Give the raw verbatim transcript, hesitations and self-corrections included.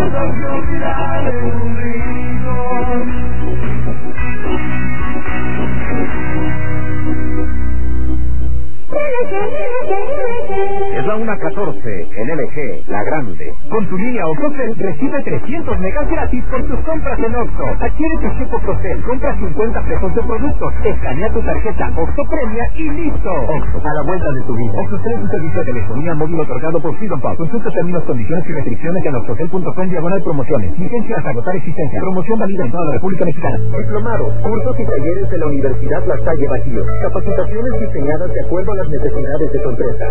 Es la una catorce en L G, la grande. Con tu línea OXXOCEL recibe trescientos megas gratis por tus compras en Oxxo. Adquiere tu chip OXXOCEL, compra cincuenta pesos de productos, escanea tu tarjeta Oxxo Premia y listo. Oxxo, a la vuelta de tu vida. OXXOCEL es un servicio de telefonía móvil otorgado por Freedom Pub. Consulta términos, condiciones y restricciones en oxxocel punto com diagonal promociones. Licencia hasta agotar existencia. Promoción válida en toda la República Mexicana. Diplomados, cursos y talleres de la Universidad La Salle Bajío. Capacitaciones diseñadas de acuerdo a las necesidades de tu empresa.